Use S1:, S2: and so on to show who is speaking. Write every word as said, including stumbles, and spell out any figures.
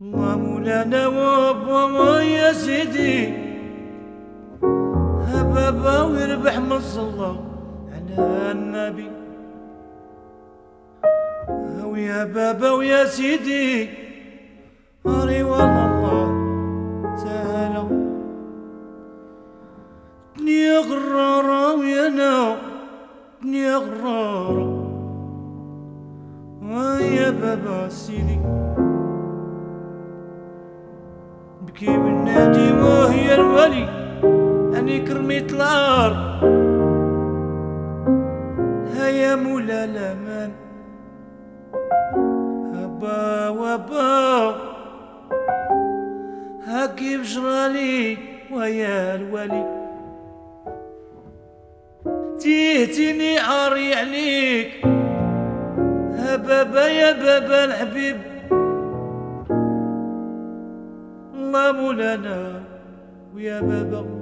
S1: الله مولانا وابا يا سيدي، ها بابا ويربح من صلى على النبي. ويا بابا ويا سيدي أري والله الله سهلة دنيا غرارة ويا أنا دنيا غرارة. ويا بابا سيدي بكي والنادي وهي الولي أني كرميت العار. هيا مولا الأمان هبا وبا هاكي بجرالي ويا الولي تيهتيني عاري عليك. ها بابا يا بابا الحبيب الله مولانا ويا بابا